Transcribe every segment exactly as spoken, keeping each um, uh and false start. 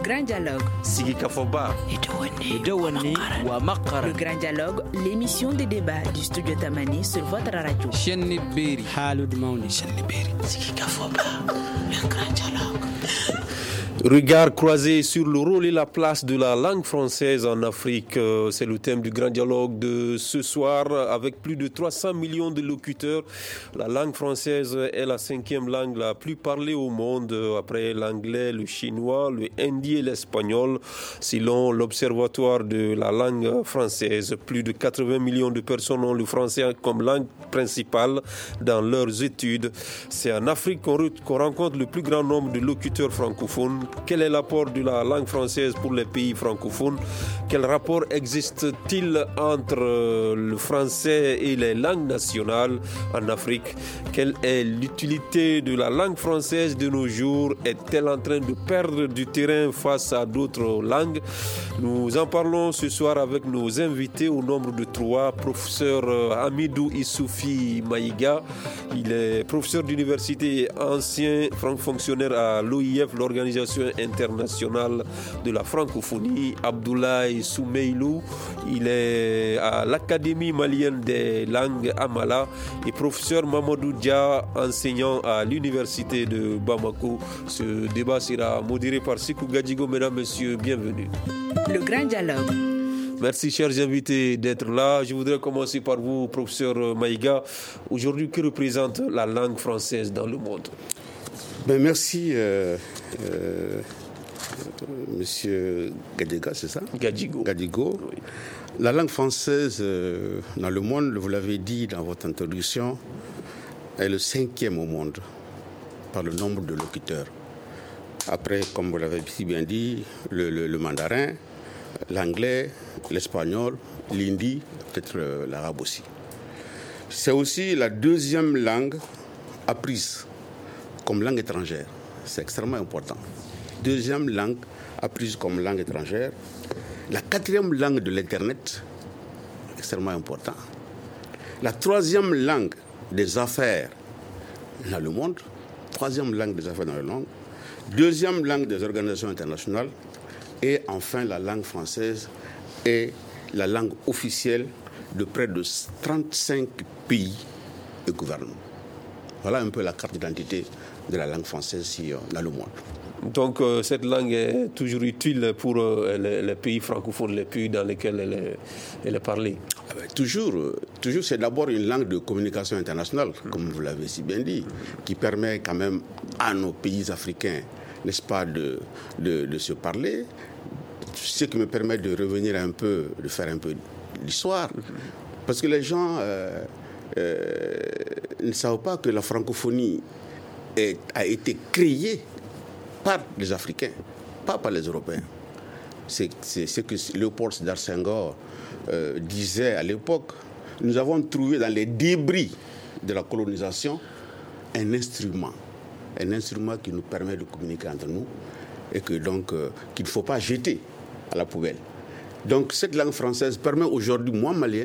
grand dialogue. Sigi Kafoba. Le grand dialogue, l'émission de débat du studio Tamani sur votre radio. Chenni Beri. Halud Mauni. Chenni Beri. Sigi Kafoba. Le grand dialogue. Regard croisé sur le rôle et la place de la langue française en Afrique. C'est le thème du grand dialogue de ce soir avec plus de trois cents millions de locuteurs. La langue française est la cinquième langue la plus parlée au monde après l'anglais, le chinois, le hindi et l'espagnol. Selon l'Observatoire de la langue française, plus de quatre-vingts millions de personnes ont le français comme langue principale dans leurs études. C'est en Afrique qu'on, re- qu'on rencontre le plus grand nombre de locuteurs francophones. Quel est l'apport de la langue française pour les pays francophones? Quel rapport existe-t-il entre le français et les langues nationales en Afrique? Quelle est l'utilité de la langue française de nos jours? Est-elle en train de perdre du terrain face à d'autres langues? Nous en parlons ce soir avec nos invités au nombre de trois. Professeur Hamidou Issoufi Maïga, il est professeur d'université et ancien fonctionnaire à l'O I F, l'Organisation internationale de la francophonie. Abdoulaye Soumeilou, il est à l'Académie malienne des langues Amala, et professeur Mamadou Dia, enseignant à l'université de Bamako. Ce débat sera modéré par Sikou Gadjigo. Mesdames, Messieurs, bienvenue. Le grand dialogue. Merci, chers invités, d'être là. Je voudrais commencer par vous, professeur Maïga. Aujourd'hui, que représente la langue française dans le monde? Ben merci, euh, euh, Monsieur Gadjigo, c'est ça? Gadjigo. Gadjigo. Oui. La langue française euh, dans le monde, vous l'avez dit dans votre introduction, est le cinquième au monde par le nombre de locuteurs. Après, comme vous l'avez si bien dit, le, le, le mandarin, l'anglais, l'espagnol, l'hindi, peut-être euh, l'arabe aussi. C'est aussi la deuxième langue apprise comme langue étrangère. C'est extrêmement important. Deuxième langue apprise comme langue étrangère. La quatrième langue de l'Internet, extrêmement important. La troisième langue des affaires dans le monde. Troisième langue des affaires dans le monde. Deuxième langue des organisations internationales. Et enfin, la langue française est la langue officielle de près de trente-cinq pays et gouvernements. Voilà un peu la carte d'identité de la langue française ici dans le monde. Donc euh, cette langue est toujours utile pour euh, les, les pays francophones, les pays dans lesquels elle est, elle est parlée. Ah ben, toujours, toujours, c'est d'abord une langue de communication internationale, comme vous l'avez si bien dit, qui permet quand même à nos pays africains, n'est-ce pas, de, de, de se parler. Ce qui me permet de revenir un peu, de faire un peu l'histoire. Parce que les gens euh, euh, ne savent pas que la francophonie est, a été créée par les Africains, pas par les Européens. C'est, c'est ce que Léopold Sédar Senghor euh, disait à l'époque. Nous avons trouvé dans les débris de la colonisation un instrument, un instrument qui nous permet de communiquer entre nous et que donc euh, qu'il ne faut pas jeter à la poubelle. Donc cette langue française permet aujourd'hui, moi malien,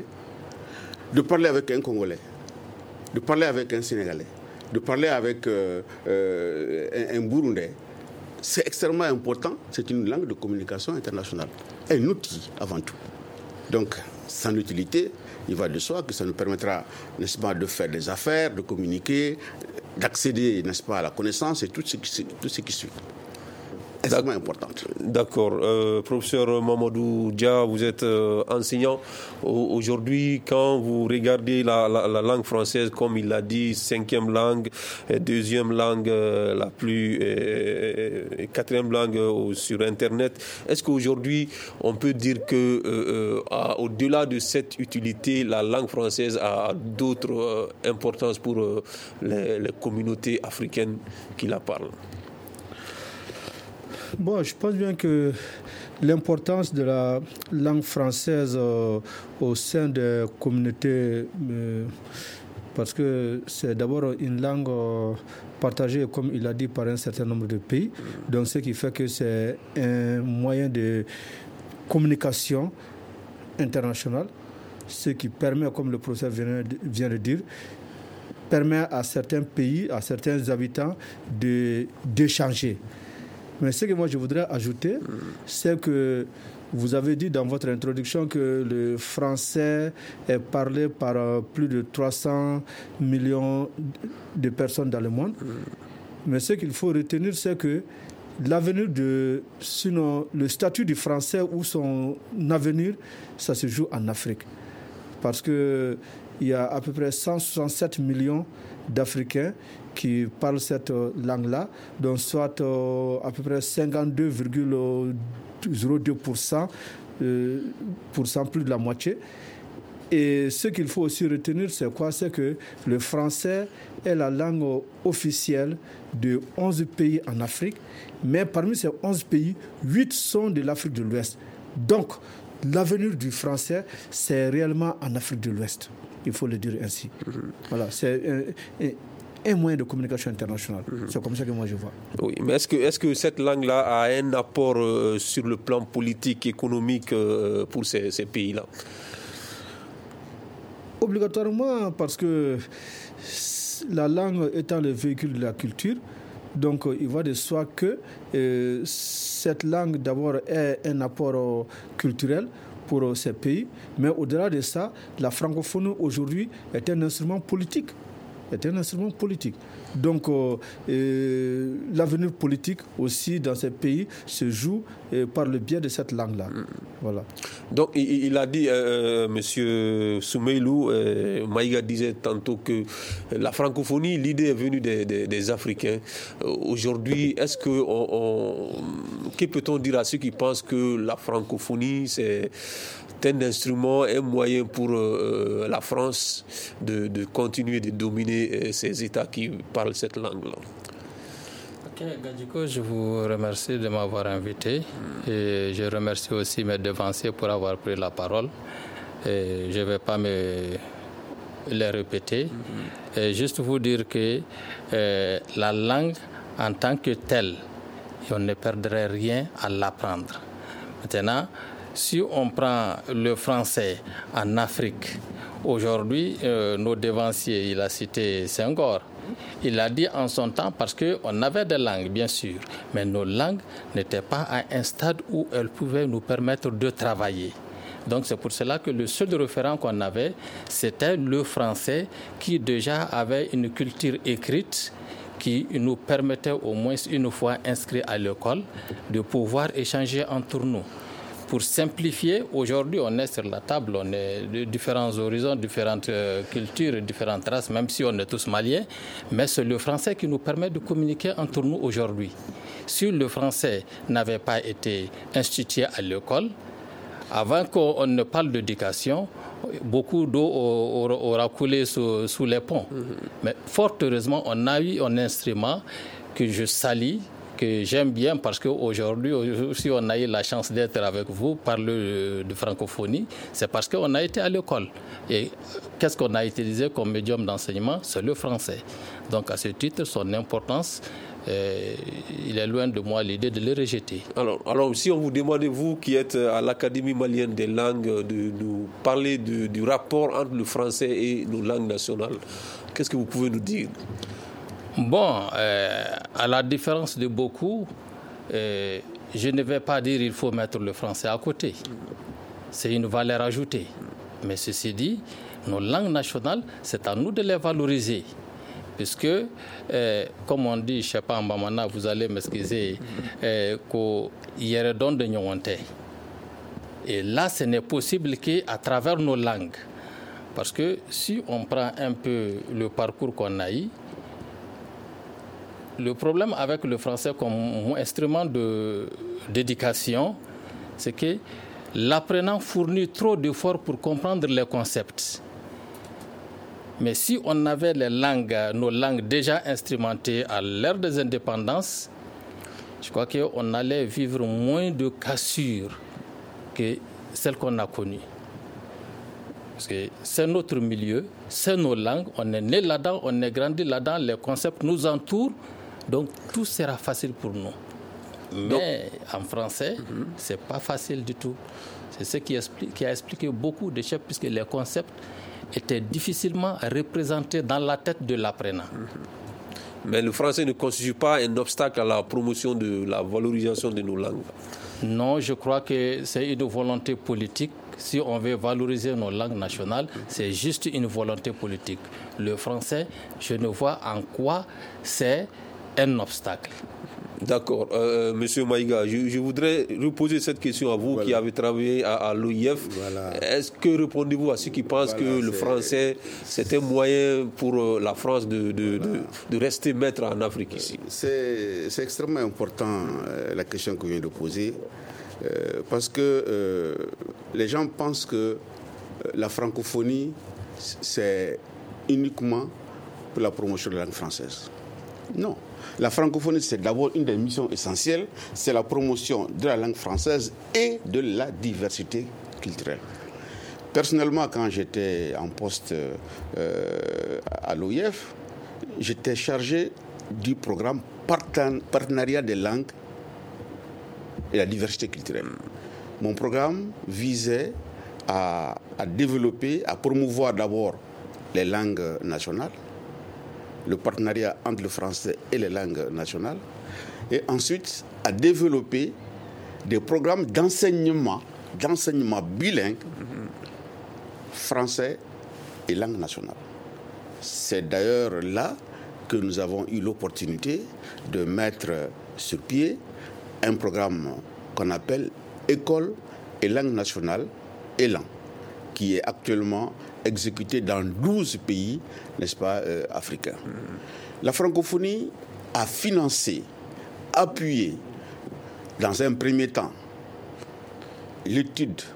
de parler avec un Congolais, de parler avec un Sénégalais, de parler avec euh, euh, un, un Burundais. C'est extrêmement important, c'est une langue de communication internationale, un outil avant tout. Donc, sans utilité, il va de soi que ça nous permettra, n'est-ce pas, de faire des affaires, de communiquer, d'accéder, n'est-ce pas, à la connaissance et tout ce qui, tout ce qui suit. Extrêmement importante. D'accord. Euh, professeur Mamadou Dia, vous êtes euh, enseignant. Aujourd'hui, quand vous regardez la, la, la langue française, comme il l'a dit, cinquième langue, deuxième langue euh, la plus, euh, quatrième langue euh, sur Internet, est-ce qu'aujourd'hui, on peut dire que, euh, euh, au-delà de cette utilité, la langue française a d'autres euh, importances pour euh, les, les communautés africaines qui la parlent? Bon, je pense bien que l'importance de la langue française euh, au sein des communautés, euh, parce que c'est d'abord une langue euh, partagée, comme il a dit, par un certain nombre de pays. Donc, ce qui fait que c'est un moyen de communication internationale, ce qui permet, comme le professeur vient de, vient de dire, permet à certains pays, à certains habitants de, d'échanger. Mais ce que moi je voudrais ajouter, c'est que vous avez dit dans votre introduction que le français est parlé par plus de trois cents millions de personnes dans le monde. Mais ce qu'il faut retenir, c'est que l'avenir de, sinon le statut du français ou son avenir, ça se joue en Afrique. Parce qu'il y a à peu près cent soixante-sept millions d'Africains qui parlent cette langue-là, dont soit euh, à peu près cinquante-deux virgule zéro deux pour cent, euh, pour cent, plus de la moitié. Et ce qu'il faut aussi retenir, c'est quoi? C'est que le français est la langue officielle de onze pays en Afrique, mais parmi ces onze pays, huit sont de l'Afrique de l'Ouest. Donc, l'avenir du français, c'est réellement en Afrique de l'Ouest. Il faut le dire ainsi. Mm-hmm. Voilà, c'est un, un, un moyen de communication internationale. Mm-hmm. C'est comme ça que moi je vois. Oui, mais est-ce que, est-ce que cette langue-là a un apport euh, sur le plan politique, économique euh, pour ces, ces pays-là? Obligatoirement, parce que la langue étant le véhicule de la culture, donc il va de soi que euh, cette langue d'abord est un apport euh, culturel pour euh, ces pays, mais au-delà de ça, la francophonie aujourd'hui est un instrument politique. Est un instrument politique. Donc euh, euh, l'avenir politique aussi dans ces pays se joue euh, par le biais de cette langue-là. Voilà. Donc il, il a dit, euh, M. Soumeilou, euh, Maïga disait tantôt que la francophonie, l'idée est venue des, des, des Africains. Euh, aujourd'hui, est-ce que on, on, que peut-on dire à ceux qui pensent que la francophonie c'est un instrument, un moyen pour euh, la France de, de continuer de dominer euh, ces États qui parlent cette langue-là? Ok, Gadjiko, je vous remercie de m'avoir invité et je remercie aussi mes devanciers pour avoir pris la parole. Et je ne vais pas me les répéter. Mm-hmm. Et juste vous dire que euh, la langue en tant que telle, on ne perdrait rien à l'apprendre. Maintenant, si on prend le français en Afrique, aujourd'hui, euh, nos devanciers, il a cité Senghor, il a dit en son temps parce qu'on avait des langues, bien sûr, mais nos langues n'étaient pas à un stade où elles pouvaient nous permettre de travailler. Donc c'est pour cela que le seul référent qu'on avait, c'était le français qui déjà avait une culture écrite qui nous permettait au moins une fois inscrits à l'école de pouvoir échanger entre nous. Pour simplifier, aujourd'hui, on est sur la table, on est de différents horizons, différentes euh, cultures, différentes races, même si on est tous maliens, mais c'est le français qui nous permet de communiquer entre nous aujourd'hui. Si le français n'avait pas été institué à l'école, avant qu'on ne parle d'éducation, beaucoup d'eau aura coulé sous, sous les ponts. Mm-hmm. Mais fort heureusement, on a eu un instrument que je salue, que j'aime bien parce qu'aujourd'hui, si on a eu la chance d'être avec vous, parler de francophonie, c'est parce qu'on a été à l'école. Et qu'est-ce qu'on a utilisé comme médium d'enseignement? C'est le français. Donc à ce titre, son importance, euh, il est loin de moi l'idée de le rejeter. Alors, alors si on vous demande, vous qui êtes à l'Académie malienne des langues, de nous parler de, du rapport entre le français et nos langues nationales, qu'est-ce que vous pouvez nous dire? Bon, euh, à la différence de beaucoup, euh, je ne vais pas dire qu'il faut mettre le français à côté. C'est une valeur ajoutée. Mais ceci dit, nos langues nationales, c'est à nous de les valoriser. Puisque, euh, comme on dit, je ne sais pas, en Bamana, vous allez m'excuser, euh, qu'il y a don de nyonte. Et là, ce n'est possible qu'à travers nos langues. Parce que si on prend un peu le parcours qu'on a eu, le problème avec le français comme instrument de, d'éducation, c'est que l'apprenant fournit trop d'efforts pour comprendre les concepts. Mais si on avait les langues, nos langues déjà instrumentées à l'ère des indépendances, je crois qu'on allait vivre moins de cassures que celles qu'on a connues. Parce que c'est notre milieu, c'est nos langues, on est né là-dedans, on est grandi là-dedans, les concepts nous entourent. Donc, tout sera facile pour nous. Mais donc, en français, mm-hmm. ce n'est pas facile du tout. C'est ce qui, explique, qui a expliqué beaucoup de chefs, puisque les concepts étaient difficilement représentés dans la tête de l'apprenant. Mm-hmm. Mais le français ne constitue pas un obstacle à la promotion de la valorisation de nos langues. Non, je crois que c'est une volonté politique. Si on veut valoriser nos langues nationales, c'est juste une volonté politique. Le français, je ne vois en quoi c'est un obstacle. D'accord. Euh, Monsieur Maïga, je, je voudrais reposer cette question à vous, voilà, qui avez travaillé à, à l'O I F. Voilà. Est-ce que répondez-vous à ceux qui pensent voilà, que le c'est... français, c'est un moyen pour la France de, de, voilà. de, de rester maître en Afrique ici? C'est, c'est extrêmement important, euh, la question que vous venez de poser, euh, parce que euh, les gens pensent que euh, la francophonie, c'est uniquement pour la promotion de la langue française. Non. La francophonie, c'est d'abord une des missions essentielles, c'est la promotion de la langue française et de la diversité culturelle. Personnellement, quand j'étais en poste euh, à l'O I F, j'étais chargé du programme parten- Partenariat des langues et la diversité culturelle. Mon programme visait à, à développer, à promouvoir d'abord les langues nationales, le partenariat entre le français et les langues nationales, et ensuite à développer des programmes d'enseignement, d'enseignement bilingue, français et langue nationale. C'est d'ailleurs là que nous avons eu l'opportunité de mettre sur pied un programme qu'on appelle École et langue nationale, Élan, qui est actuellement exécuté dans douze pays, n'est-ce pas, euh, africains. La francophonie a financé, appuyé, dans un premier temps, l'étude,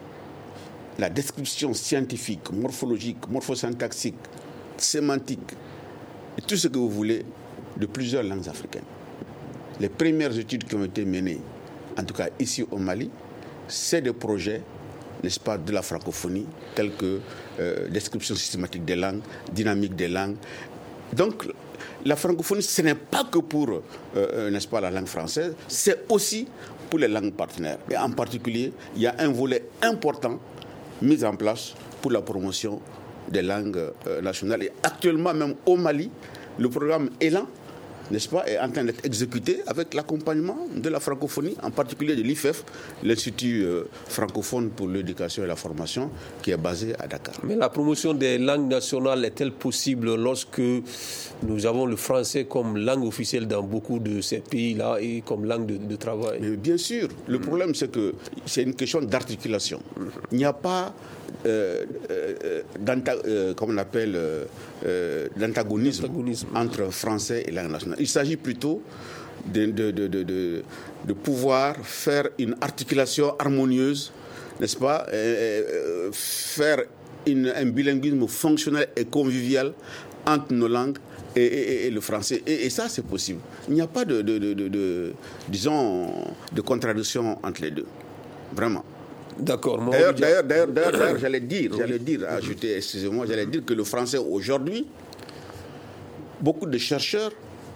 la description scientifique, morphologique, morphosyntaxique, sémantique, et tout ce que vous voulez, de plusieurs langues africaines. Les premières études qui ont été menées, en tout cas ici au Mali, c'est des projets, n'est-ce pas, de la francophonie, tels que euh, description systématique des langues, dynamique des langues. Donc, la francophonie, ce n'est pas que pour, euh, n'est-ce pas, la langue française, c'est aussi pour les langues partenaires. Et en particulier, il y a un volet important mis en place pour la promotion des langues euh, nationales. Et actuellement, même au Mali, le programme Élan, n'est-ce pas, est en train d'être exécuté avec l'accompagnement de la francophonie, en particulier de l'I F F, l'Institut euh, francophone pour l'éducation et la formation, qui est basé à Dakar. Mais la promotion des langues nationales est-elle possible lorsque nous avons le français comme langue officielle dans beaucoup de ces pays-là et comme langue de, de travail? Mais bien sûr. Le mmh. problème, c'est que c'est une question d'articulation. Mmh. Il n'y a pas euh, euh, euh, comme on appelle, euh, euh, d'antagonisme, d'antagonisme entre français et langue nationale. Il s'agit plutôt de, de, de, de, de, de pouvoir faire une articulation harmonieuse, n'est-ce pas, et, et, faire une, un bilinguisme fonctionnel et convivial entre nos langues et, et, et le français. Et, et ça, c'est possible. Il n'y a pas de, de, de, de, de, disons, de contradiction entre les deux. Vraiment. D'accord. D'ailleurs, d'ailleurs, d'ailleurs, d'ailleurs, d'ailleurs, j'allais dire, j'allais dire, ajouter, excusez-moi, j'allais dire que le français aujourd'hui, beaucoup de chercheurs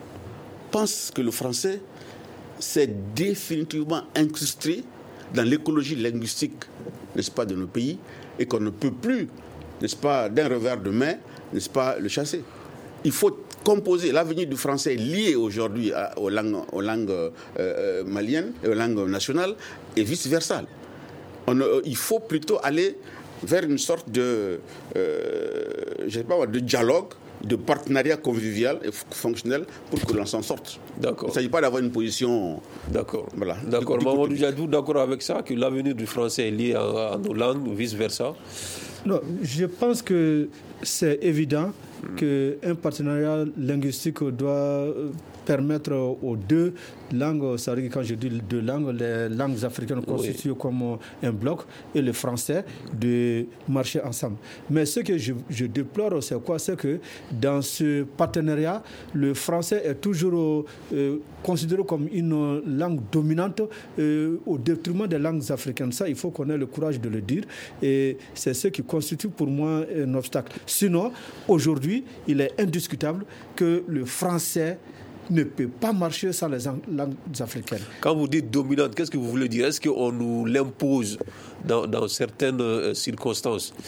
pensent que le français s'est définitivement incrusté dans l'écologie linguistique, n'est-ce pas, de nos pays, et qu'on ne peut plus, n'est-ce pas, d'un revers de main, n'est-ce pas, le chasser. Il faut composer. L'avenir du français est lié aujourd'hui à, aux langues, aux langues euh, maliennes et aux langues nationales, et vice-versa. On, il faut plutôt aller vers une sorte de, euh, je sais pas, de dialogue, de partenariat convivial et fonctionnel pour que l'on s'en sorte. D'accord. Il ne s'agit pas d'avoir une position... D'accord. Voilà. D'accord. Mamadou Diadou, d'accord avec ça, que l'avenir du français est lié à, à nos langues ou vice-versa? Non, je pense que c'est évident qu'un partenariat linguistique doit permettre aux deux langues, c'est-à-dire quand je dis deux langues, les langues africaines constituées oui. comme un bloc et le français, de marcher ensemble. Mais ce que je, je déplore, c'est quoi? C'est que dans ce partenariat, le français est toujours euh, considéré comme une langue dominante euh, au détriment des langues africaines. Ça, il faut qu'on ait le courage de le dire. Et c'est ce qui constitue pour moi un obstacle. Sinon, aujourd'hui, il est indiscutable que le français ne peut pas marcher sans les langues africaines. Quand vous dites dominante, qu'est-ce que vous voulez dire? Est-ce qu'on nous l'impose dans, dans certaines euh, circonstances?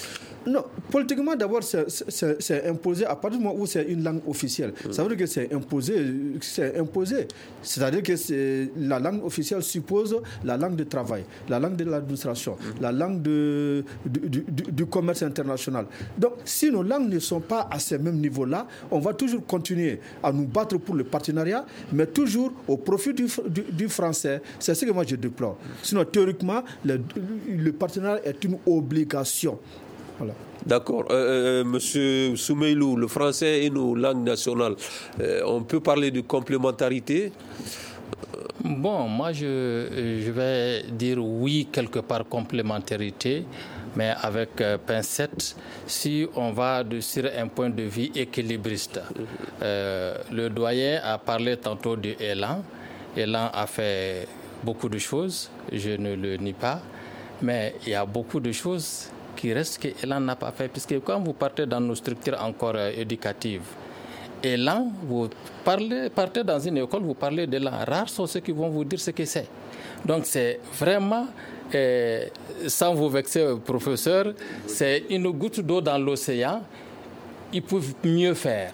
Non, politiquement, d'abord, c'est, c'est, c'est imposé à partir du moment où c'est une langue officielle. Ça veut dire que c'est imposé, c'est imposé. C'est-à-dire que c'est, la langue officielle suppose la langue de travail, la langue de l'administration, la langue de, du, du, du commerce international. Donc, si nos langues ne sont pas à ce même niveau-là, on va toujours continuer à nous battre pour le partenariat, mais toujours au profit du, du, du français. C'est ce que moi je déplore. Sinon, théoriquement, le, le partenariat est une obligation. Voilà. D'accord. Euh, euh, Monsieur Soumeilou, le français et nos langues nationales, euh, on peut parler de complémentarité? Bon, moi je, je vais dire oui, quelque part complémentarité, mais avec euh, pincette, si on va de, sur un point de vue équilibriste. Euh, le doyen a parlé tantôt de Elan. Elan a fait beaucoup de choses, je ne le nie pas, mais il y a beaucoup de choses qui reste que Elan n'a pas fait, puisque quand vous partez dans nos structures encore euh, éducatives, Elan, vous parlez, partez dans une école, vous parlez d'Elan, rares sont ceux qui vont vous dire ce que c'est. Donc c'est vraiment, euh, sans vous vexer, professeur, c'est une goutte d'eau dans l'océan, ils peuvent mieux faire.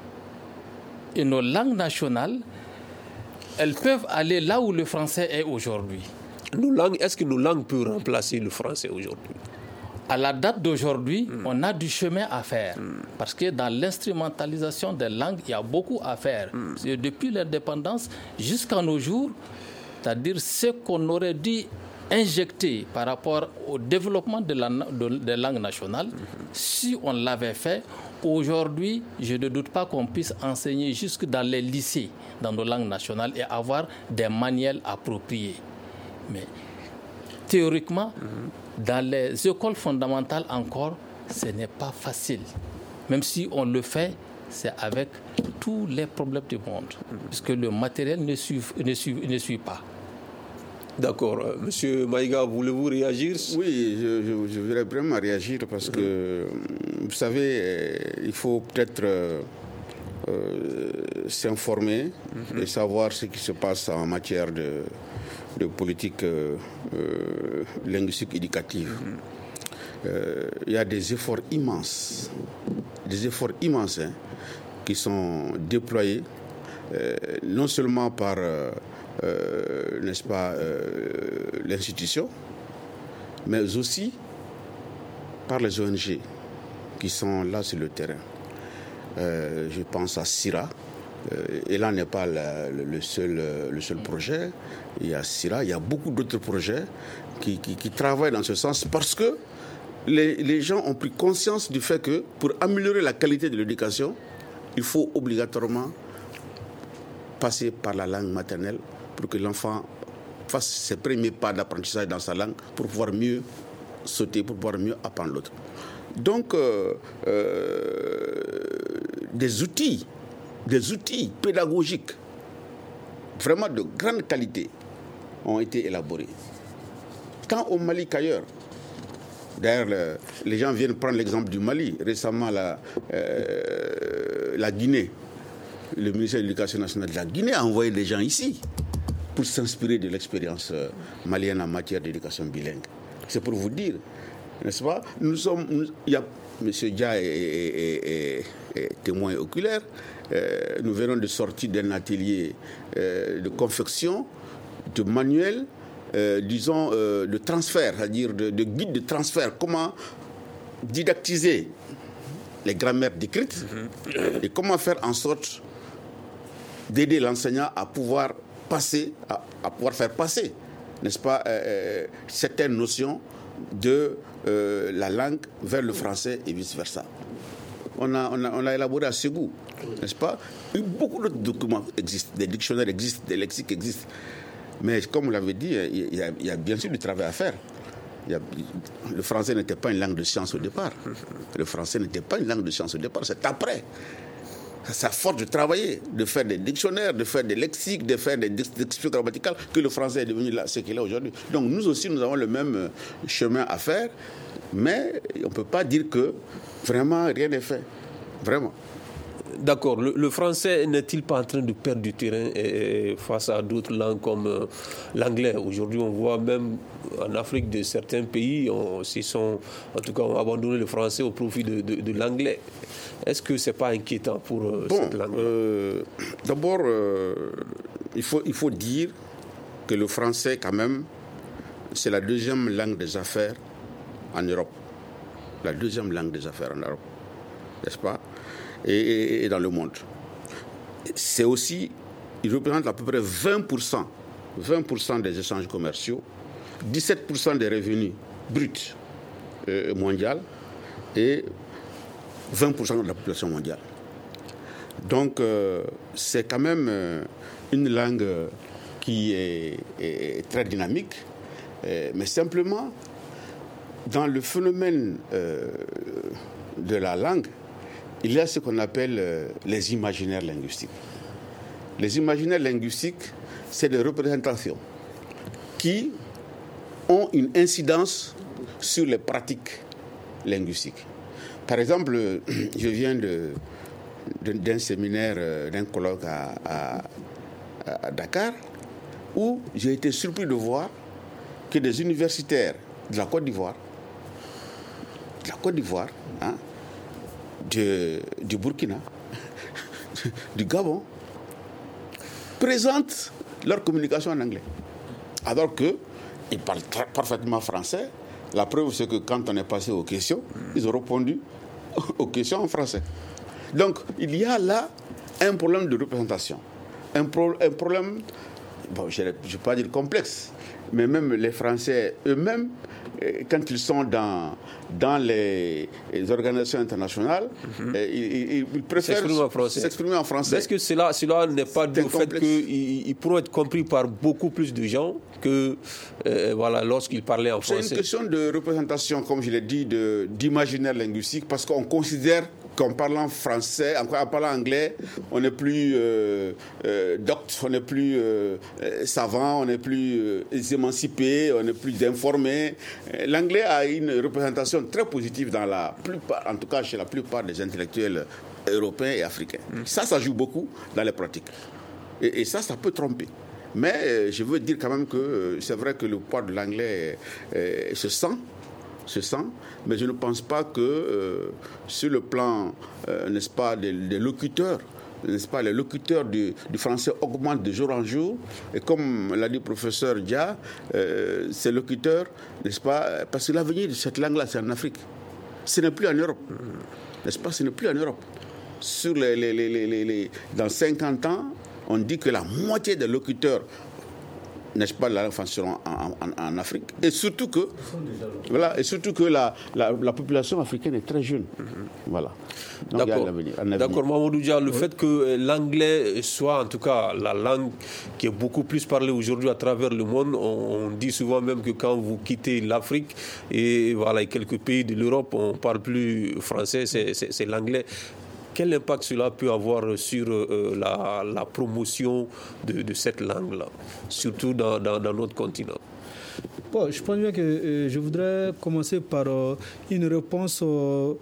Et nos langues nationales, elles peuvent aller là où le français est aujourd'hui. Nos langues, est-ce que nos langues peuvent remplacer le français aujourd'hui? À la date d'aujourd'hui, mm. on a du chemin à faire. Mm. Parce que dans l'instrumentalisation des langues, il y a beaucoup à faire. Mm. Depuis l'indépendance jusqu'à nos jours, c'est-à-dire ce qu'on aurait dû injecter par rapport au développement de la, de, des langues nationales, mm-hmm. si on l'avait fait, aujourd'hui, je ne doute pas qu'on puisse enseigner jusque dans les lycées, dans nos langues nationales, et avoir des manuels appropriés. Mais théoriquement, mm-hmm. dans les écoles fondamentales encore, ce n'est pas facile. Même si on le fait, c'est avec tous les problèmes du monde, mm-hmm. puisque le matériel ne suit, ne suit, ne suit pas. D'accord. Monsieur Maïga, voulez-vous réagir? Oui, je, je, je voudrais vraiment réagir parce que, vous savez, il faut peut-être euh, euh, s'informer mm-hmm. et savoir ce qui se passe en matière de, de politique euh, euh, linguistique éducative. Mm-hmm. Euh, il y a des efforts immenses, des efforts immenses hein, qui sont déployés, euh, non seulement par... Euh, Euh, n'est-ce pas, euh, l'institution, mais aussi par les O N G qui sont là sur le terrain. Euh, je pense à CIRA, euh, et là n'est pas la, le, le, seul, le seul projet. Il y a CIRA, il y a beaucoup d'autres projets qui, qui, qui travaillent dans ce sens parce que les, les gens ont pris conscience du fait que pour améliorer la qualité de l'éducation, il faut obligatoirement passer par la langue maternelle pour que l'enfant fasse ses premiers pas d'apprentissage dans sa langue pour pouvoir mieux sauter, pour pouvoir mieux apprendre l'autre. Donc, euh, euh, des outils, des outils pédagogiques vraiment de grande qualité ont été élaborés. Tant au Mali qu'ailleurs. D'ailleurs, le, les gens viennent prendre l'exemple du Mali. Récemment, la, euh, la Guinée, le ministère de l'Éducation nationale de la Guinée a envoyé des gens ici pour s'inspirer de l'expérience malienne en matière d'éducation bilingue. C'est pour vous dire, n'est-ce pas? Nous sommes, nous, il y a, M. Dia est, est, est, est témoin oculaire. Euh, nous venons de sortir d'un atelier euh, de confection de manuels, euh, disons, euh, de transfert, c'est-à-dire de, de guide de transfert. Comment didactiser les grammaires décrites mm-hmm. et comment faire en sorte d'aider l'enseignant à pouvoir passer, à, à pouvoir faire passer, n'est-ce pas, euh, certaines notions de euh, la langue vers le français et vice-versa. On a, on a, on a élaboré à ce goût, n'est-ce pas? Beaucoup d'autres documents existent, des dictionnaires existent, des lexiques existent. Mais comme vous l'avez dit, il y a, il y a bien sûr du travail à faire. Il y a, le français n'était pas une langue de science au départ. Le français n'était pas une langue de science au départ, c'est après. C'est à force de travailler, de faire des dictionnaires, de faire des lexiques, de faire des descriptions grammaticales, que le français est devenu là, ce qu'il est aujourd'hui. Donc nous aussi, nous avons le même chemin à faire, mais on ne peut pas dire que vraiment rien n'est fait. Vraiment. D'accord. Le, le français n'est-il pas en train de perdre du terrain et, face à d'autres langues comme euh, l'anglais? Aujourd'hui, on voit même en Afrique de certains pays, on, s'ils sont, en tout cas, ont abandonné le français au profit de, de, de l'anglais. Est-ce que ce n'est pas inquiétant pour euh, bon, cette langue? euh, D'abord, euh, il faut, il faut dire que le français, quand même, c'est la deuxième langue des affaires en Europe. La deuxième langue des affaires en Europe, n'est-ce pas? Et, et, et dans le monde. C'est aussi, il représente à peu près vingt pour cent, vingt pour cent des échanges commerciaux, dix-sept pour cent des revenus bruts euh, mondiaux et vingt pour cent de la population mondiale. Donc, euh, c'est quand même euh, une langue qui est, est très dynamique, euh, mais simplement, dans le phénomène euh, de la langue, il y a ce qu'on appelle euh, les imaginaires linguistiques. Les imaginaires linguistiques, c'est des représentations qui ont une incidence sur les pratiques linguistiques. Par exemple, je viens de, de, d'un séminaire, d'un colloque à, à, à Dakar, où j'ai été surpris de voir que des universitaires de la Côte d'Ivoire, de la Côte d'Ivoire, hein, de, du Burkina, du Gabon, présentent leur communication en anglais. Alors qu'ils parlent très, parfaitement français. La preuve, c'est que quand on est passé aux questions, ils ont répondu aux questions en français. Donc, il y a là un problème de représentation. Un, pro, un problème, bon, je ne vais pas dire complexe, mais même les Français eux-mêmes, quand ils sont dans, dans les, les organisations internationales, mm-hmm. ils, ils préfèrent s'exprimer en français. S'exprimer en français. Est-ce que cela, cela n'est pas dû au fait qu'ils ils pourront être compris par beaucoup plus de gens que euh, voilà, lorsqu'ils parlaient en français? C'est une question de représentation, comme je l'ai dit, de, d'imaginaire linguistique, parce qu'on considère qu'en parlant français, en parlant anglais, on n'est plus euh, euh, docte, on n'est plus euh, savant, on n'est plus euh, émancipé, on n'est plus informé. L'anglais a une représentation très positive dans la plupart, en tout cas chez la plupart des intellectuels européens et africains. Mm. Ça, ça joue beaucoup dans les pratiques. Et, et ça, ça peut tromper. Mais euh, je veux dire quand même que euh, c'est vrai que le poids de l'anglais euh, se sent. se sent, mais je ne pense pas que euh, sur le plan, euh, n'est-ce pas, des, des locuteurs, n'est-ce pas, les locuteurs du, du français augmentent de jour en jour, et comme l'a dit le professeur Dia, euh, ces locuteurs, n'est-ce pas, parce que l'avenir de cette langue-là, c'est en Afrique. Ce n'est plus en Europe, n'est-ce pas, ce n'est plus en Europe. Sur les, les, les, les, les, dans cinquante ans, on dit que la moitié des locuteurs, n'est-ce pas, la langue française en, en, en Afrique. Et surtout que, voilà, et surtout que la, la, la population africaine est très jeune. Mm-hmm. Voilà. Donc, d'accord. D'accord, Mamadou Dia, le oui. fait que l'anglais soit, en tout cas, la langue qui est beaucoup plus parlée aujourd'hui à travers le monde, on, on dit souvent même que quand vous quittez l'Afrique et voilà, quelques pays de l'Europe, on ne parle plus français, c'est, c'est, c'est l'anglais. Quel impact cela peut avoir sur euh, la, la promotion de, de cette langue-là, surtout dans, dans, dans notre continent? Bon, je pense bien que euh, je voudrais commencer par euh, une réponse euh,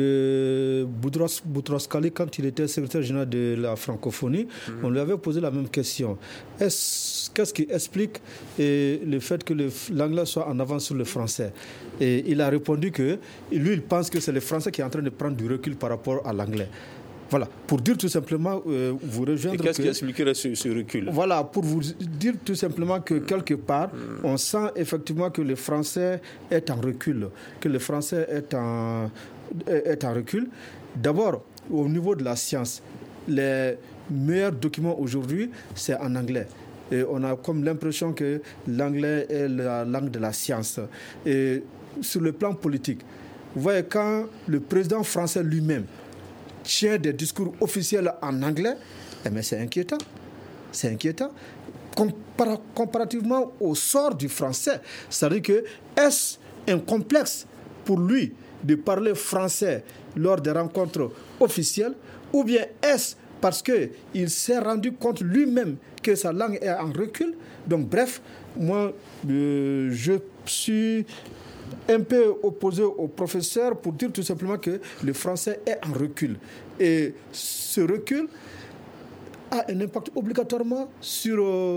de Boutros Boutros-Ghali quand il était secrétaire général de la francophonie. Mm-hmm. On lui avait posé la même question. Est-ce, qu'est-ce qui explique euh, le fait que le, l'anglais soit en avance sur le français? Et il a répondu que lui, il pense que c'est le français qui est en train de prendre du recul par rapport à l'anglais. Voilà, pour dire tout simplement, euh, vous rejoindre. Et qu'est-ce que, qui expliquerait ce, ce recul? Voilà, pour vous dire tout simplement que quelque part, mm. on sent effectivement que le français est en recul, que le français est en, est en recul. D'abord, au niveau de la science, les meilleurs documents aujourd'hui, c'est en anglais. Et on a comme l'impression que l'anglais est la langue de la science. Et sur le plan politique, vous voyez, quand le président français lui-même tient des discours officiels en anglais, eh bien c'est inquiétant. C'est inquiétant. Compar- comparativement au sort du français, c'est-à-dire que est-ce un complexe pour lui de parler français lors des rencontres officielles, ou bien est-ce parce qu'il s'est rendu compte lui-même que sa langue est en recul? Donc bref, moi, euh, je suis un peu opposé au professeur pour dire tout simplement que le français est en recul. Et ce recul a un impact obligatoirement sur euh,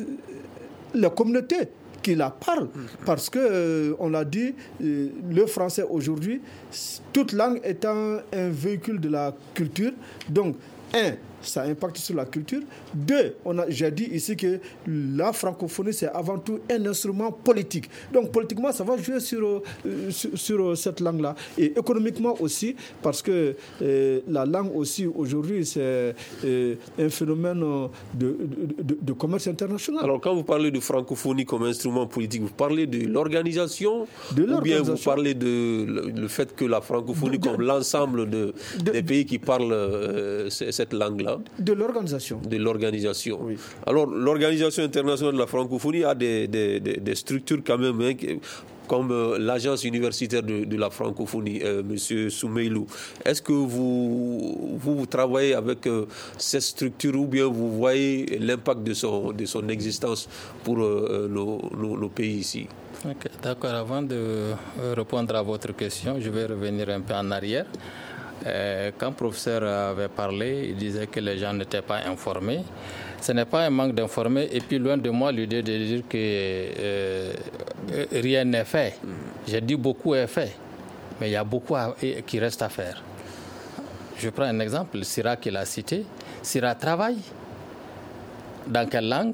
la communauté qui la parle. Parce que, euh, on l'a dit, euh, le français aujourd'hui, toute langue étant un véhicule de la culture, donc, un, ça impacte sur la culture. Deux, on a, j'ai dit ici que la francophonie, c'est avant tout un instrument politique. Donc, politiquement, ça va jouer sur, euh, sur, sur cette langue-là. Et économiquement aussi, parce que euh, la langue aussi, aujourd'hui, c'est euh, un phénomène de, de, de, de commerce international. Alors, quand vous parlez de francophonie comme instrument politique, vous parlez de l'organisation, de l'organisation. Ou bien vous parlez de le, le fait que la francophonie, de, de, comme l'ensemble de, de, des pays qui parlent euh, cette langue-là, de l'organisation. De l'organisation. Oui. Alors, l'Organisation internationale de la francophonie a des, des, des, des structures quand même, hein, comme euh, l'Agence universitaire de, de la francophonie, euh, M. Soumeilou. Est-ce que vous, vous, vous travaillez avec euh, cette structure ou bien vous voyez l'impact de son, de son existence pour euh, nos, nos, nos pays ici? Okay, d'accord. Avant de répondre à votre question, je vais revenir un peu en arrière. Euh, quand le professeur avait parlé, il disait que les gens n'étaient pas informés. Ce n'est pas un manque d'informer. Et puis, loin de moi, l'idée de dire que euh, rien n'est fait. J'ai dit beaucoup est fait, mais il y a beaucoup à, qui reste à faire. Je prends un exemple, Sira qui l'a cité. Sira travaille. Dans quelle langue?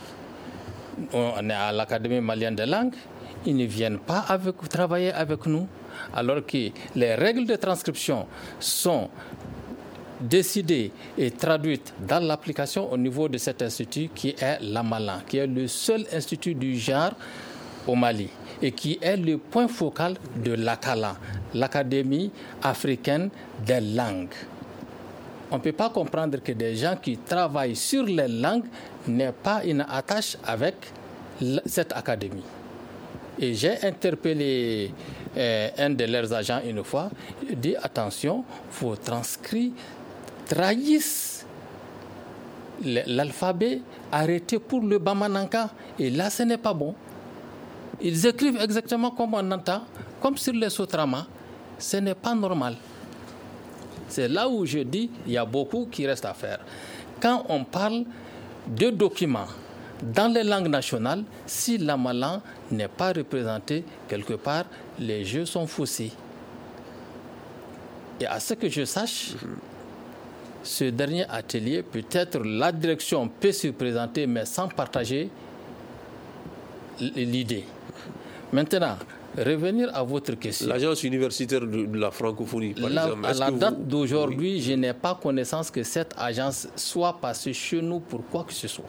On est à l'Académie malienne des langues. Ils ne viennent pas avec, travailler avec nous. Alors que les règles de transcription sont décidées et traduites dans l'application au niveau de cet institut qui est l'Amalan, qui est le seul institut du genre au Mali et qui est le point focal de l'Akala, l'Académie africaine des langues. On ne peut pas comprendre que des gens qui travaillent sur les langues n'aient pas une attache avec cette académie. Et j'ai interpellé euh, un de leurs agents une fois, il dit attention, vos transcrits trahissent l'alphabet arrêté pour le Bamananka. Et là, ce n'est pas bon. Ils écrivent exactement comme on entend, comme sur les Sotrama. Ce n'est pas normal. C'est là où je dis il y a beaucoup qui reste à faire. Quand on parle de documents dans les langues nationales, si l'Amalan n'est pas représenté quelque part, les jeux sont faussés. Et à ce que je sache, ce dernier atelier, peut-être la direction peut se présenter, mais sans partager l'idée. Maintenant, revenir à votre question. L'agence universitaire de la francophonie, par la, exemple. À la date vous... d'aujourd'hui, oui. je n'ai pas connaissance que cette agence soit passée chez nous pour quoi que ce soit.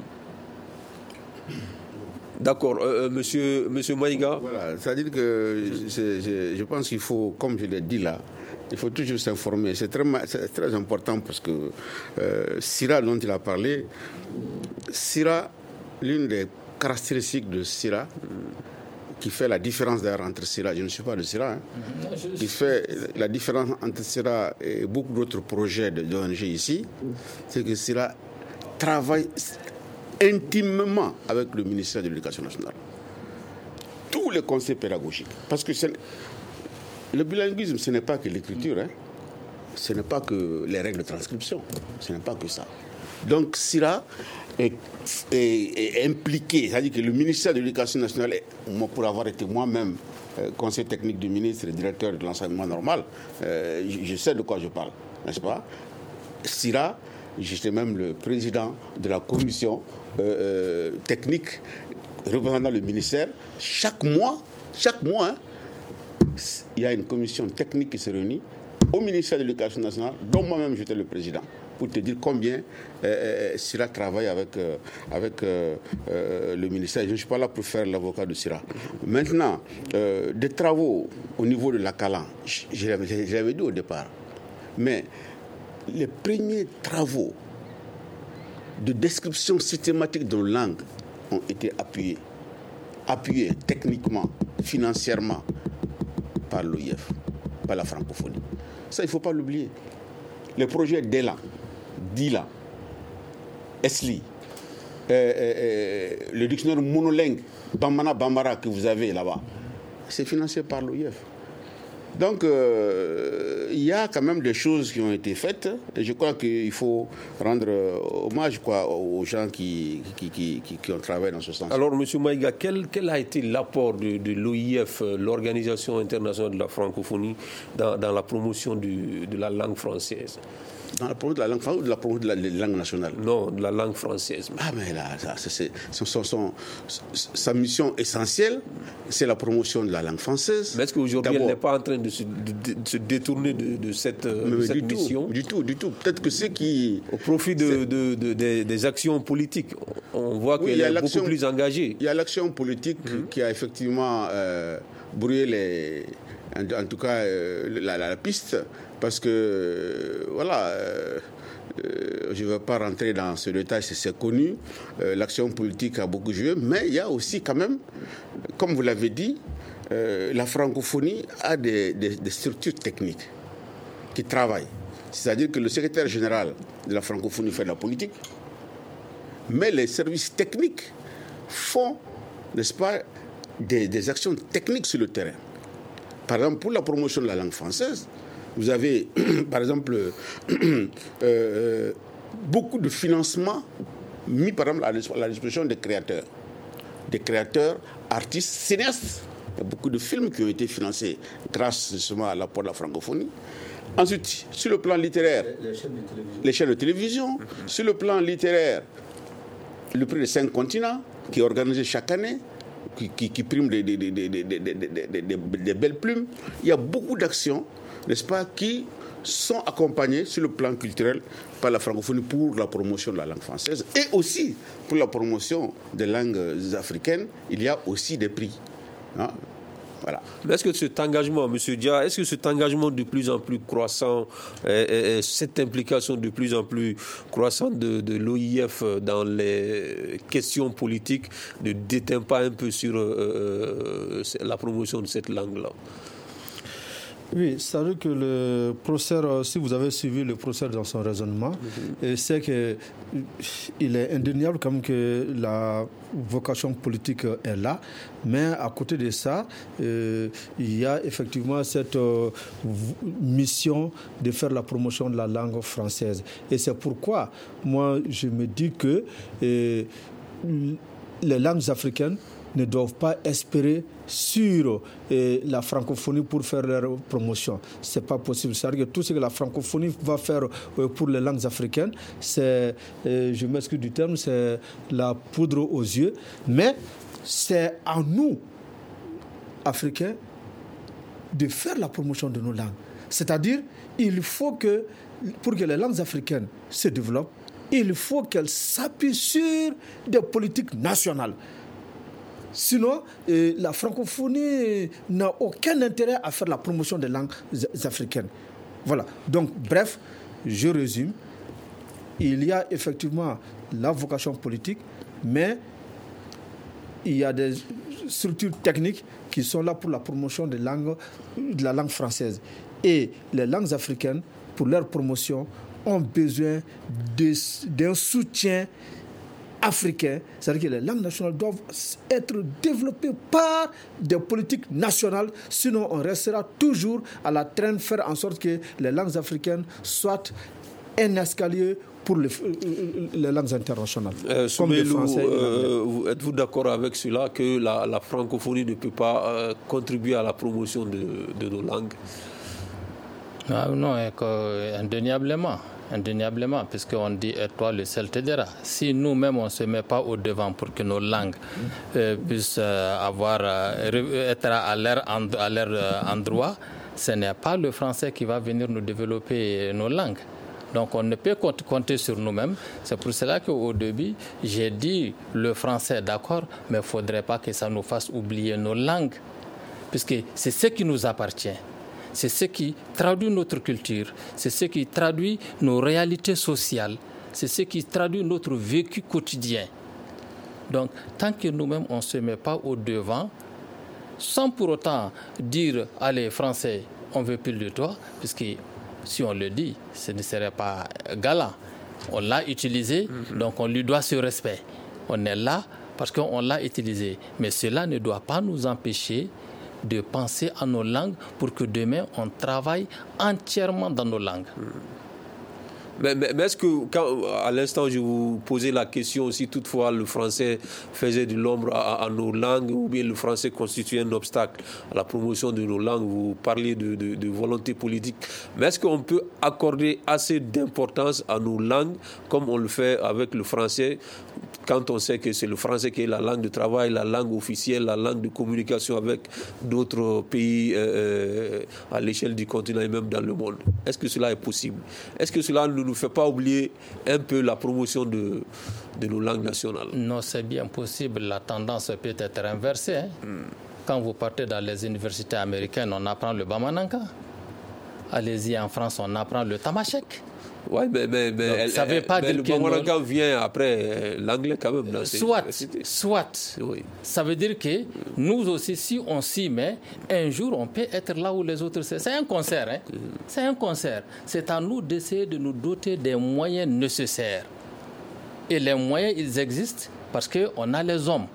D'accord. Euh, monsieur, monsieur Maïga. Voilà, c'est-à-dire que je, je, je pense qu'il faut, comme je l'ai dit là, il faut toujours s'informer. C'est très, c'est très important parce que euh, Sira, dont il a parlé, Sira, l'une des caractéristiques de Sira, qui fait la différence d'ailleurs entre Sira, je ne suis pas de Sira, hein, qui fait la différence entre Sira et beaucoup d'autres projets d'O N G ici, c'est que Sira travaille intimement avec le ministère de l'Éducation nationale. Tous les conseils pédagogiques. Parce que le bilinguisme, ce n'est pas que l'écriture, hein. Ce n'est pas que les règles de transcription, ce n'est pas que ça. Donc Sira est, est, est impliqué, c'est-à-dire que le ministère de l'Éducation nationale, est, moi, pour avoir été moi-même euh, conseiller technique du ministre et directeur de l'enseignement normal, euh, je, je sais de quoi je parle, n'est-ce pas? Sira, j'étais même le président de la commission euh, technique représentant le ministère. Chaque mois, chaque mois, hein, il y a une commission technique qui se réunit au ministère de l'Éducation nationale, dont moi-même j'étais le président, pour te dire combien euh, Sira travaille avec, euh, avec euh, euh, le ministère. Je ne suis pas là pour faire l'avocat de Sira. Maintenant, euh, des travaux au niveau de l'Akala, je l'avais dit au départ, mais les premiers travaux de description systématique de nos langues ont été appuyés, appuyés techniquement, financièrement par l'O I F, par la francophonie. Ça, il ne faut pas l'oublier. Les projets d'Elan, Dila, Esli, euh, euh, euh, le dictionnaire monolingue Bambana Bambara que vous avez là-bas, c'est financé par l'O I F. Donc, euh, il y a quand même des choses qui ont été faites. Et je crois qu'il faut rendre hommage quoi, aux gens qui, qui, qui, qui, qui ont travaillé dans ce sens. Alors, M. Maïga, quel, quel a été l'apport de, de l'O I F, l'Organisation internationale de la francophonie, dans, dans la promotion du, de la langue française? Dans la promotion de la langue française ou de la promotion de la, de la langue nationale? Non, de la langue française. Ah, mais là, ça, c'est, c'est, son, son, sa mission essentielle, c'est la promotion de la langue française. Mais est-ce qu'aujourd'hui, D'abord, elle n'est pas en train de se, de, de se détourner de, de cette, de cette du mission tout, Du tout, du tout. Peut-être que c'est qui... Au profit de, de, de, de, des actions politiques. On voit oui, qu'elle est beaucoup plus engagée. Il y a l'action politique mmh. qui a effectivement euh, brouillé les... En, en tout cas, euh, la, la, la piste, parce que, euh, voilà, euh, euh, je ne vais pas rentrer dans ce détail, c'est, c'est connu, euh, l'action politique a beaucoup joué, mais il y a aussi quand même, comme vous l'avez dit, euh, la francophonie a des, des, des structures techniques qui travaillent. C'est-à-dire que le secrétaire général de la francophonie fait de la politique, mais les services techniques font, n'est-ce pas, des, des actions techniques sur le terrain. Par exemple, pour la promotion de la langue française, vous avez, par exemple, euh, euh, beaucoup de financements mis, par exemple, à la disposition des créateurs. Des créateurs, artistes, cinéastes. Il y a beaucoup de films qui ont été financés grâce justement à l'apport de la francophonie. Ensuite, sur le plan littéraire, les chaînes de télévision. Les chaînes de télévision. Mm-hmm. Sur le plan littéraire, le prix des cinq continents, qui est organisé chaque année. Qui, qui, qui priment des, des, des, des, des, des, des, des, des, des belles plumes. Il y a beaucoup d'actions, n'est-ce pas, qui sont accompagnées sur le plan culturel par la francophonie pour la promotion de la langue française et aussi pour la promotion des langues africaines. Il y a aussi des prix. Hein? Voilà. Mais est-ce que cet engagement, M. Dia, est-ce que cet engagement de plus en plus croissant, et, et cette implication de plus en plus croissante de, de l'O I F dans les questions politiques ne déteint pas un peu sur euh, la promotion de cette langue-là? Oui, c'est-à-dire que le professeur, si vous avez suivi le professeur dans son raisonnement, mm-hmm. c'est qu'il est indéniable comme que la vocation politique est là, mais à côté de ça, euh, il y a effectivement cette euh, mission de faire la promotion de la langue française. Et c'est pourquoi, moi, je me dis que euh, les langues africaines ne doivent pas espérer sur euh, la francophonie pour faire leur promotion. Ce n'est pas possible. C'est-à-dire que tout ce que la francophonie va faire euh, pour les langues africaines, c'est, euh, je m'excuse du terme, c'est la poudre aux yeux. Mais c'est à nous, Africains, de faire la promotion de nos langues. C'est-à-dire, il faut que, pour que les langues africaines se développent, il faut qu'elles s'appuient sur des politiques nationales. Sinon, euh, la francophonie n'a aucun intérêt à faire la promotion des langues africaines. Voilà. Donc, bref, je résume. Il y a effectivement la vocation politique, mais il y a des structures techniques qui sont là pour la promotion des langues, de la langue française. Et les langues africaines, pour leur promotion, ont besoin de, d'un soutien africain, c'est-à-dire que les langues nationales doivent être développées par des politiques nationales, sinon on restera toujours à la traîne, faire en sorte que les langues africaines soient un escalier pour les, les langues internationales. Euh, comme le français. Euh, êtes-vous d'accord avec cela que la, la francophonie ne peut pas euh, contribuer à la promotion de, de nos langues? Ah, non, indéniablement. Indéniablement, puisqu'on dit « toi, le ciel t'aidera ». Si nous-mêmes, on ne se met pas au devant pour que nos langues euh, puissent euh, avoir, euh, être à leur, à leur euh, endroit, ce n'est pas le français qui va venir nous développer nos langues. Donc, on ne peut compter sur nous-mêmes. C'est pour cela qu'au début, j'ai dit le français, d'accord, mais il ne faudrait pas que ça nous fasse oublier nos langues, puisque c'est ce qui nous appartient. C'est ce qui traduit notre culture, c'est ce qui traduit nos réalités sociales, c'est ce qui traduit notre vécu quotidien. Donc, tant que nous-mêmes, on ne se met pas au devant, sans pour autant dire « Allez, Français, on ne veut plus de toi », puisque si on le dit, ce ne serait pas galant. On l'a utilisé, mm-hmm. donc on lui doit ce respect. On est là parce qu'on l'a utilisé. Mais cela ne doit pas nous empêcher de penser à nos langues pour que demain, on travaille entièrement dans nos langues. Mais, mais, mais est-ce que, quand, à l'instant, je vous posais la question si toutefois le français faisait de l'ombre à, à nos langues ou bien le français constituait un obstacle à la promotion de nos langues, vous parliez de, de, de volonté politique, mais est-ce qu'on peut accorder assez d'importance à nos langues comme on le fait avec le français quand on sait que c'est le français qui est la langue de travail, la langue officielle, la langue de communication avec d'autres pays euh, à l'échelle du continent et même dans le monde? Est-ce que cela est possible? Est-ce que cela ne nous fait pas oublier un peu la promotion de, de nos langues nationales? Non, c'est bien possible. La tendance peut être inversée. Hein. Mm. Quand vous partez dans les universités américaines, on apprend le bamananka. Allez-y en France, on apprend le tamashek. Oui, mais, mais, mais, Donc, elle, ça veut pas mais dire le bamananka vient après l'anglais quand même. Dans soit, soit. Oui. Ça veut dire que nous aussi, si on s'y met, un jour, on peut être là où les autres sont. C'est un concert. Hein? Mm. C'est un concert. C'est à nous d'essayer de nous doter des moyens nécessaires. Et les moyens, ils existent parce qu'on a les hommes.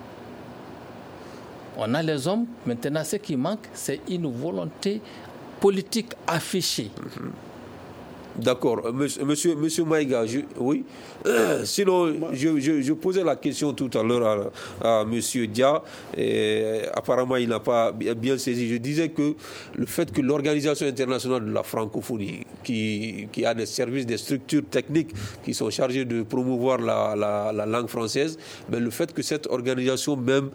On a les hommes. Maintenant, ce qui manque, c'est une volonté politique affichée. Mm-hmm. D'accord. Monsieur, monsieur, monsieur Maïga, je, oui. Euh, sinon, je, je, je posais la question tout à l'heure à, à monsieur Dia. Et apparemment, il n'a pas bien saisi. Je disais que le fait que l'Organisation internationale de la francophonie, qui, qui a des services, des structures techniques qui sont chargées de promouvoir la, la, la langue française, mais le fait que cette organisation même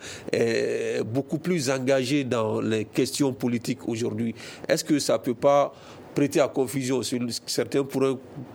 est beaucoup plus engagée dans les questions politiques aujourd'hui, est-ce que ça ne peut pas prêter à confusion? Certains pourraient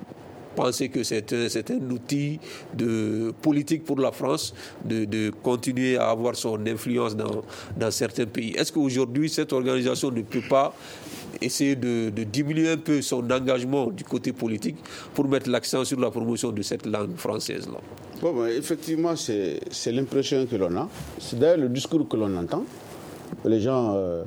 penser que c'est un, c'est un outil de politique pour la France de, de continuer à avoir son influence dans, dans certains pays. Est-ce qu'aujourd'hui, cette organisation ne peut pas essayer de, de diminuer un peu son engagement du côté politique pour mettre l'accent sur la promotion de cette langue française-là? Bon, ben, effectivement, c'est, c'est l'impression que l'on a. C'est d'ailleurs le discours que l'on entend. Les gens... Euh,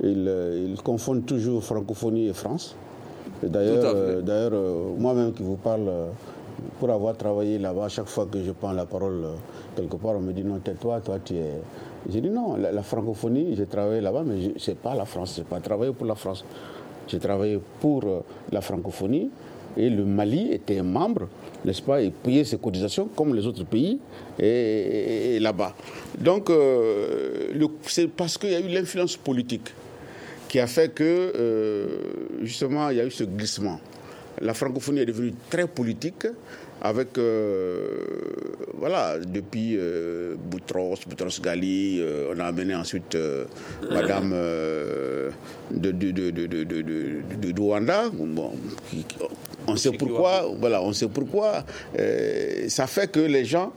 Ils, ils confondent toujours francophonie et France. Et d'ailleurs, euh, d'ailleurs euh, moi-même qui vous parle, euh, pour avoir travaillé là-bas, à chaque fois que je prends la parole euh, quelque part, on me dit non, tais-toi, toi tu es... J'ai dit non, la, la francophonie, j'ai travaillé là-bas, mais ce n'est pas la France, je n'ai pas travaillé pour la France. J'ai travaillé pour euh, la francophonie et le Mali était membre, n'est-ce pas, et payait ses cotisations comme les autres pays et, et, et là-bas. Donc, euh, le, c'est parce qu'il y a eu l'influence politique qui a fait que, euh, justement, il y a eu ce glissement. La francophonie est devenue très politique avec, euh, voilà, depuis euh, Boutros, Boutros Ghali, euh, on a amené ensuite euh, Madame euh, de, de, de, de, de, de, de, de Rwanda. Bon, qui, on sait pourquoi, voilà, on sait pourquoi. Euh, ça fait que les gens,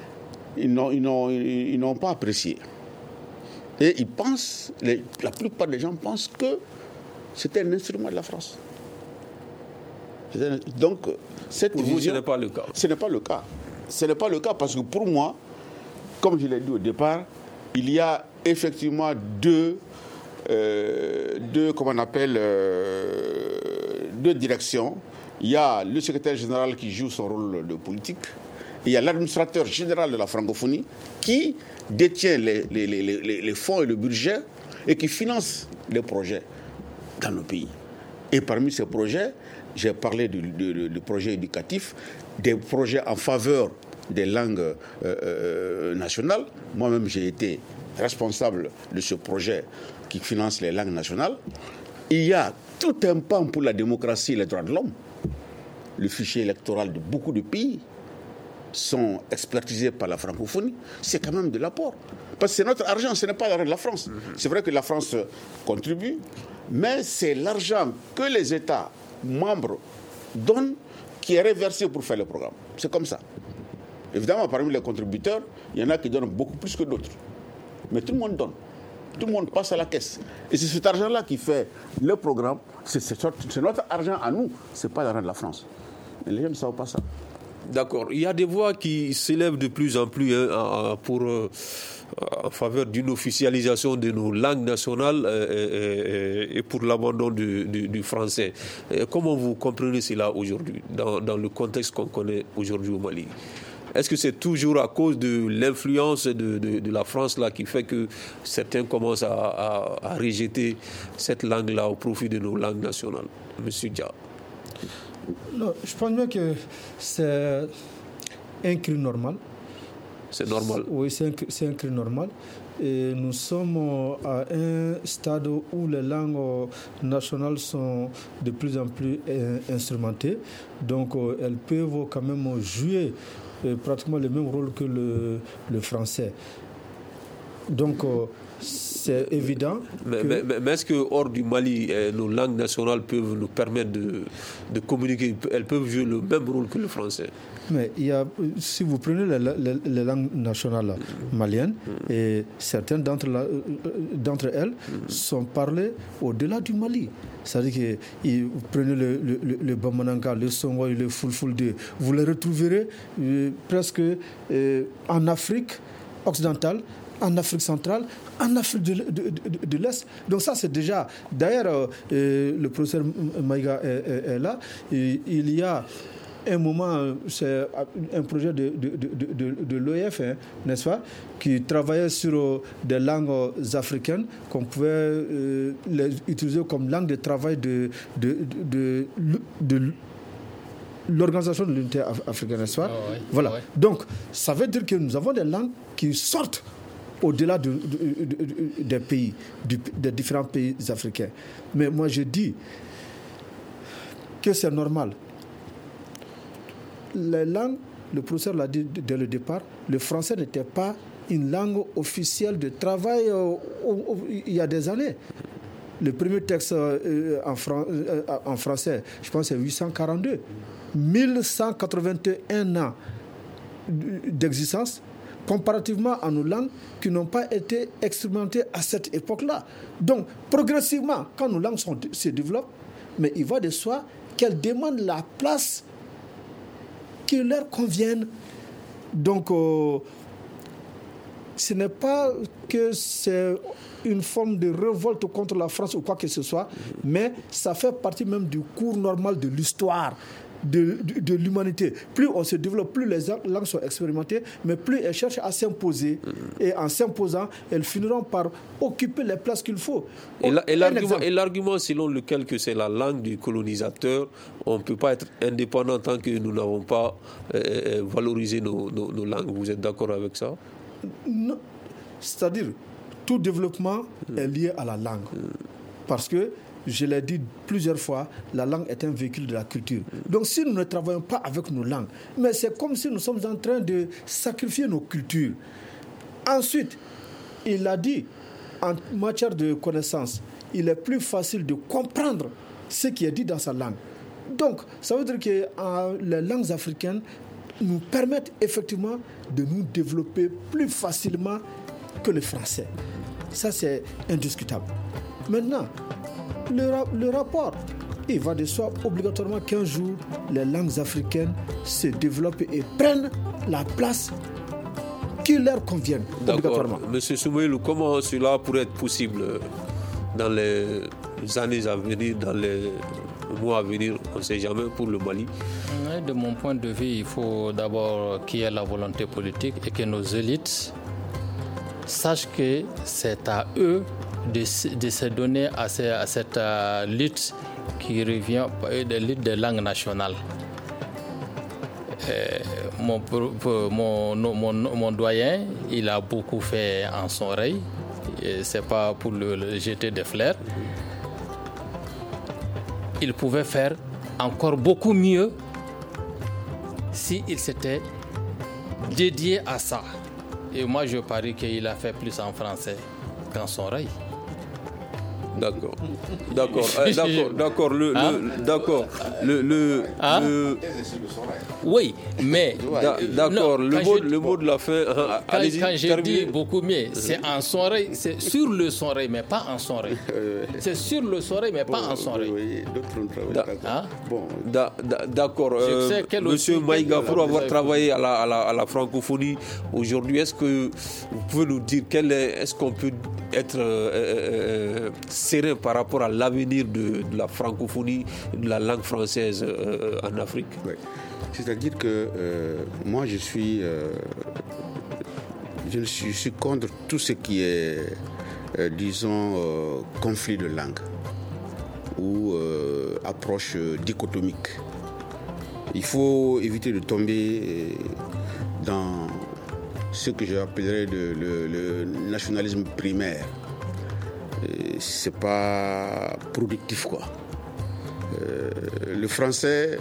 ils n'ont, ils n'ont, ils n'ont pas apprécié. Et ils pensent, les, la plupart des gens pensent que c'était un instrument de la France. Donc, cette pour vision, vous, ce n'est pas le cas. Ce n'est pas le cas. Ce n'est pas le cas parce que pour moi, comme je l'ai dit au départ, il y a effectivement deux, euh, deux comment on appelle, euh, deux directions. Il y a le secrétaire général qui joue son rôle de politique. Et il y a l'administrateur général de la francophonie qui détient les, les, les, les, les fonds et le budget et qui finance les projets dans nos pays. Et parmi ces projets, j'ai parlé du, du, du projet éducatif, des projets en faveur des langues euh, euh, nationales. Moi-même, j'ai été responsable de ce projet qui finance les langues nationales. Il y a tout un pan pour la démocratie et les droits de l'homme. Le fichier électoral de beaucoup de pays sont expertisés par la francophonie. C'est quand même de l'apport. Parce que c'est notre argent, ce n'est pas l'argent de la France. Mm-hmm. C'est vrai que la France contribue, mais c'est l'argent que les États membres donnent qui est reversé pour faire le programme. C'est comme ça. Évidemment, parmi les contributeurs, il y en a qui donnent beaucoup plus que d'autres. Mais tout le monde donne. Tout le monde passe à la caisse. Et c'est cet argent-là qui fait le programme. C'est, c'est, c'est notre argent à nous. Ce n'est pas l'argent de la France. Et les gens ne savent pas ça. D'accord. Il y a des voix qui s'élèvent de plus en plus hein, pour, euh, en faveur d'une officialisation de nos langues nationales euh, et, et pour l'abandon du, du, du français. Et comment vous comprenez cela aujourd'hui, dans, dans le contexte qu'on connaît aujourd'hui au Mali? Est-ce que c'est toujours à cause de l'influence de, de, de la France là qui fait que certains commencent à, à, à rejeter cette langue-là au profit de nos langues nationales? Monsieur Dia. Non, je pense bien que c'est un cri normal. C'est normal. Oui, c'est un, c'est un cri normal. Et nous sommes à un stade où les langues nationales sont de plus en plus instrumentées. Donc, elles peuvent quand même jouer pratiquement le même rôle que le, le français. Donc, c'est évident. Mais, que... mais, mais est-ce que hors du Mali, eh, nos langues nationales peuvent nous permettre de, de communiquer? Elles peuvent jouer le même rôle que le français? Mais il y a, si vous prenez les, les, les langues nationales maliennes, mm. et certaines d'entre, la, d'entre elles mm. sont parlées au-delà du Mali. C'est-à-dire que vous prenez le, le, le, le Bamananka, le Songhai, le Fulfulde, vous les retrouverez euh, presque euh, en Afrique occidentale, en Afrique centrale, en Afrique de, de, de, de l'Est. Donc ça, c'est déjà... D'ailleurs, euh, le professeur Maïga est, est, est là. Et il y a un moment, c'est un projet de, de, de, de, de l'O I F, hein, n'est-ce pas, qui travaillait sur euh, des langues africaines qu'on pouvait euh, les utiliser comme langue de travail de, de, de, de, de, de l'Organisation de l'Unité africaine, n'est-ce pas? Oh, oui. Voilà. Oh, oui. Donc, ça veut dire que nous avons des langues qui sortent au-delà de, de, de, de, des pays, du, des différents pays africains. Mais moi, je dis que c'est normal. Les langues, le professeur l'a dit dès le départ, le français n'était pas une langue officielle de travail euh, il y a des années. Le premier texte euh, en, Fran- euh, en français, je pense, c'est huit cent quarante-deux. mille cent quatre-vingt-un ans d'existence, comparativement à nos langues qui n'ont pas été expérimentées à cette époque-là. Donc, progressivement, quand nos langues sont, se développent, mais il va de soi qu'elles demandent la place qui leur convienne. Donc, euh, ce n'est pas que c'est une forme de révolte contre la France ou quoi que ce soit, mais ça fait partie même du cours normal de l'histoire de, de, de l'humanité. Plus on se développe, plus les langues sont expérimentées, mais plus elles cherchent à s'imposer. Et en s'imposant, elles finiront par occuper les places qu'il faut. Et, la, et, l'argument, et l'argument selon lequel que c'est la langue du colonisateur, on ne peut pas être indépendant tant que nous n'avons pas euh, valorisé nos, nos, nos langues. Vous êtes d'accord avec ça? Non. C'est-à-dire, tout développement mmh. est lié à la langue. Mmh. Parce que, je l'ai dit plusieurs fois, la langue est un véhicule de la culture. Donc si nous ne travaillons pas avec nos langues, mais c'est comme si nous sommes en train de sacrifier nos cultures. Ensuite, il a dit, en matière de connaissance, il est plus facile de comprendre ce qui est dit dans sa langue. Donc, ça veut dire que euh, les langues africaines nous permettent effectivement de nous développer plus facilement que le français. Ça, c'est indiscutable. Maintenant, le, ra- le rapport, il va de soi obligatoirement qu'un jour, les langues africaines se développent et prennent la place qui leur convienne. D'accord. Monsieur Soumaïlou, comment cela pourrait être possible dans les années à venir, dans les mois à venir, on ne sait jamais, pour le Mali? De mon point de vue, il faut d'abord qu'il y ait la volonté politique et que nos élites sachent que c'est à eux de, de se donner à, ces, à cette uh, lutte qui revient de lutte des langues nationales. Euh, mon, mon, mon, mon doyen, il a beaucoup fait en son oreille. Et c'est pas pour le, le jeter des fleurs. Il pouvait faire encore beaucoup mieux s'il s'était dédié à ça. Et moi, je parie qu'il a fait plus en français qu'en son oreille. D'accord, d'accord, euh, d'accord, d'accord, le, hein? le, d'accord, le, le, hein? le... Oui, mais da, d'accord, non, le, mot, je, le mot de la fin. Hein, quand, allez-y, quand j'ai dit beaucoup mieux, c'est en son oreille, c'est sur le son oreille, mais pas en son oreille. C'est sur le son oreille, mais pas en son oreille. Oui, oui, da, hein? Bon, da, da, d'accord. Euh, Monsieur Maïga, pour avoir travaillé à la, à la, à la francophonie aujourd'hui, est-ce que vous pouvez nous dire quel est, est-ce qu'on peut être euh, euh, serein par rapport à l'avenir de, de la francophonie, de la langue française euh, en Afrique. Oui. C'est-à-dire que euh, moi, je suis, euh, je suis, je suis contre tout ce qui est, euh, disons, euh, conflit de langue ou euh, approche dichotomique. Il faut éviter de tomber dans ce que j'appellerais le, le, le nationalisme primaire. C'est pas productif, quoi. Euh, le français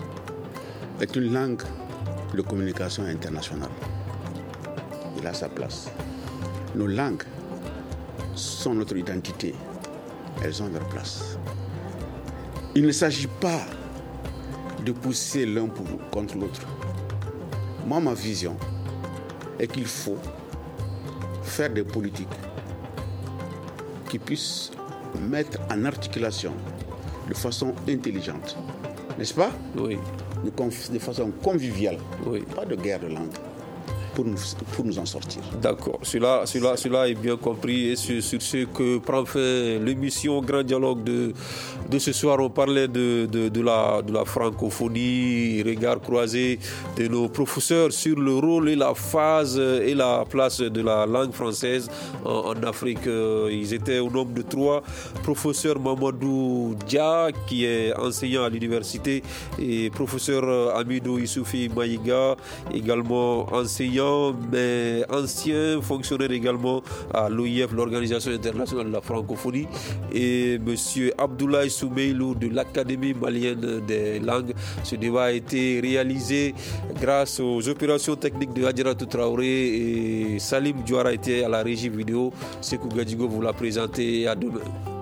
est une langue de communication internationale. Il a sa place. Nos langues sont notre identité. Elles ont leur place. Il ne s'agit pas de pousser l'un pour, contre l'autre. Moi, ma vision est qu'il faut faire des politiques qui puissent mettre en articulation de façon intelligente, n'est-ce pas? Oui. De, conf- de façon conviviale, oui. Pas de guerre de langue. Pour nous, pour nous en sortir. D'accord, cela, cela, cela est bien compris et sur, sur ce que prend fin l'émission Grand Dialogue de, de ce soir. On parlait de, de, de, la, de la francophonie, regard croisé de nos professeurs sur le rôle et la phase et la place de la langue française en, en Afrique. Ils étaient au nombre de trois. Professeur Mamadou Dia, qui est enseignant à l'université, et professeur Amidou Issoufi Maïga, également enseignant mais ancien fonctionnaire également à l'O I F, l'Organisation internationale de la francophonie, et M. Abdoulaye Soumeilou de l'Académie malienne des langues. Ce débat a été réalisé grâce aux opérations techniques de Hadjiratou Traoré, et Salim Diouara était à la régie vidéo. Sekou Gadjigo vous l'a présenté. À demain.